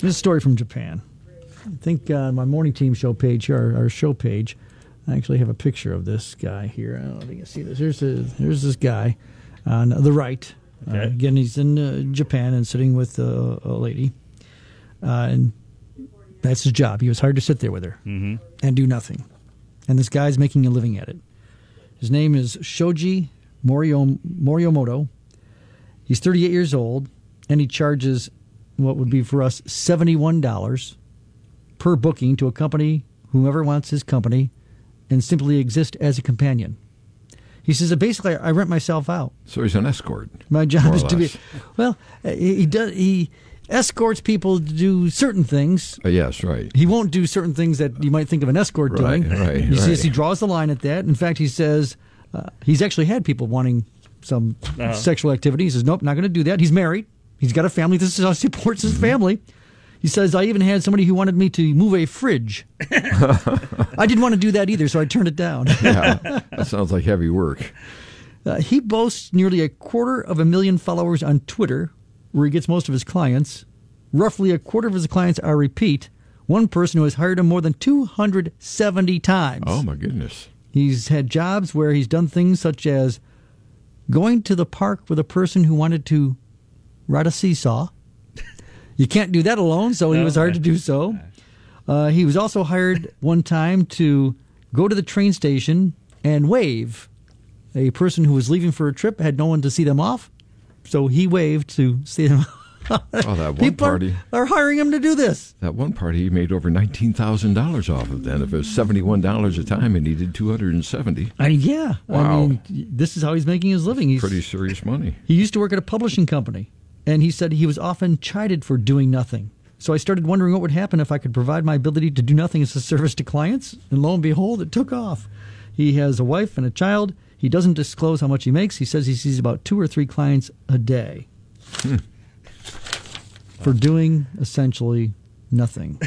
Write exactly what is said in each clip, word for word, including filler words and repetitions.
This is a story from Japan. I think uh, my morning team show page here, our, our show page, I actually have a picture of this guy here. I don't know if you can see this. Here's, a, here's this guy on the right. Okay. Uh, again, he's in uh, Japan and sitting with uh, a lady. Uh, and that's his job. He was hired to sit there with her mm-hmm. and do nothing. And this guy's making a living at it. His name is Shoji Morio, Morimoto. He's thirty-eight years old, and he charges what would be for us seventy-one dollars per booking to a company, whoever wants his company, and simply exist as a companion. He says that basically I rent myself out. So he's an escort. My job is to be, well, he, he does he escorts people to do certain things. Uh, yes, right. He won't do certain things that you might think of an escort right, doing. Right, he right. says he draws the line at that. In fact, he says uh, he's actually had people wanting some uh-huh. sexual activity. He says, nope, not going to do that. He's married. He's got a family. This is how he supports his mm-hmm. family. He says, I even had somebody who wanted me to move a fridge. I didn't want to do that either, so I turned it down. Yeah, that sounds like heavy work. Uh, he boasts nearly a quarter of a million followers on Twitter, where he gets most of his clients. Roughly a quarter of his clients are repeat. One person who has hired him more than two hundred seventy times. Oh, my goodness. He's had jobs where he's done things such as going to the park with a person who wanted to ride a seesaw. You can't do that alone, so he was hired to do so. Uh, he was also hired one time to go to the train station and wave. A person who was leaving for a trip had no one to see them off, so he waved to see them off. Oh, that one People party. Are, are hiring him to do this. That one party he made over nineteen thousand dollars off of then. If it was seventy-one dollars a time and he did two hundred seventy dollars. I, yeah. Wow. I mean, this is how he's making his living. He's pretty serious money. He used to work at a publishing company, and he said he was often chided for doing nothing. So I started wondering what would happen if I could provide my ability to do nothing as a service to clients, and lo and behold, it took off. He has a wife and a child. He doesn't disclose how much he makes. He says he sees about two or three clients a day hmm. for doing essentially nothing.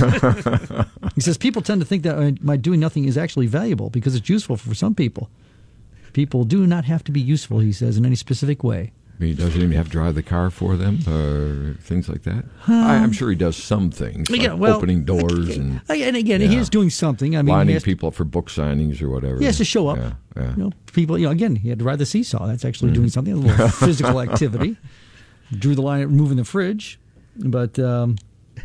He says people tend to think that my doing nothing is actually valuable because it's useful for some people. People do not have to be useful, he says, in any specific way. I mean, he doesn't even have to drive the car for them or things like that? Um, I, I'm sure he does some things, like yeah, well, opening doors and... And again, yeah, he is doing something. I mean, lining he people up for book signings or whatever. He has to show up. Yeah, yeah. You know, people, you know, again, he had to ride the seesaw. That's actually mm-hmm. doing something, a little physical activity. Drew the line at moving the fridge. But, um,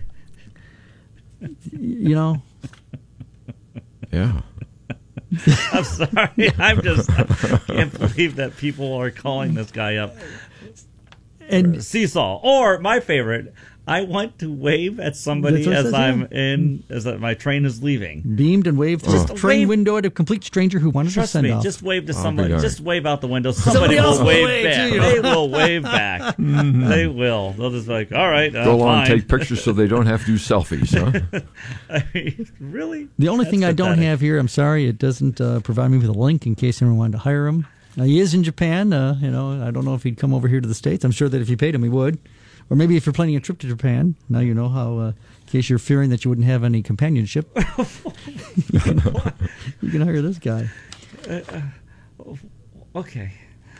you know... Yeah. I'm sorry. I'm just I can't believe that people are calling this guy up. And seesaw, or my favorite, I want to wave at somebody as I'm in, as my train is leaving. Beamed and waved through the train wave. window at a complete stranger who wanted Trust to send me, off. just wave to Oh, somebody. darn. Just wave out the window. Somebody, Somebody will wave, wave back. to you. They will wave back. Mm-hmm. They will. They'll just be like, all right, uh, Go along and fine. take pictures so they don't have to do selfies, huh? I mean, really? The only That's thing I don't pathetic. have here, I'm sorry, it doesn't uh, provide me with a link in case anyone wanted to hire him. Now, he is in Japan. Uh, you know, I don't know if he'd come over here to the States. I'm sure that if you paid him, he would. Or maybe if you're planning a trip to Japan, now you know how, uh, in case you're fearing that you wouldn't have any companionship, you, can, you can hire this guy. Uh, uh, okay.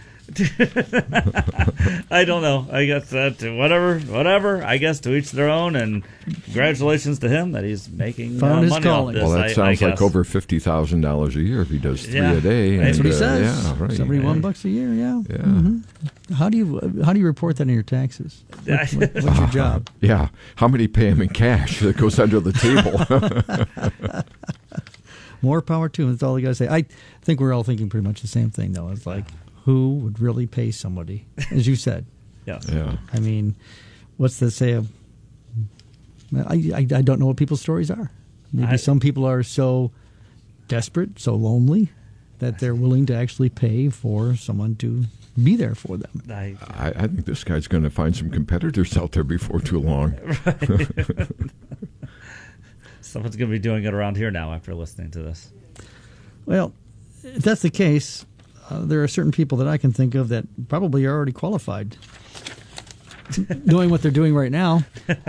I don't know. I guess that whatever, whatever. I guess to each their own. And congratulations to him that he's making Found uh, his money calling. off this. Well, that I, sounds I like guess. over fifty thousand dollars a year if he does three Yeah. a day. That's and, what he uh, says. Yeah, right. Seventy-one yeah. bucks a year. Yeah. Yeah. Mm-hmm. How do you how do you report that in your taxes? What, what, what's your job? Yeah. How many pay him in cash that goes under the table? More power to him. That's all I got to say. I think we're all thinking pretty much the same thing, though. It's like, who would really pay somebody, as you said? Yes. Yeah. I mean, what's the say? Of, I, I I don't know what people's stories are. Maybe I, some people are so desperate, so lonely, that they're willing to actually pay for someone to be there for them. I, I, I think this guy's going to find some competitors out there before too long. right. Someone's going to be doing it around here now after listening to this. Well, if that's the case, uh, there are certain people that I can think of that probably are already qualified, doing what they're doing right now.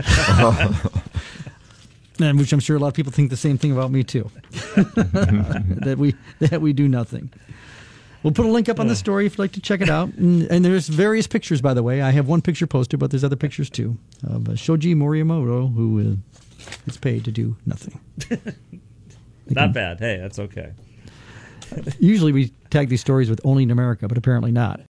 And which I'm sure a lot of people think the same thing about me too. that we that we do nothing. We'll put a link up on the story if you'd like to check it out. And, and there's various pictures, by the way. I have one picture posted, but there's other pictures too of uh, Shoji Morimoto, who uh, is paid to do nothing. Not bad. Hey, that's okay. Usually we tag these stories with only in America, but apparently not.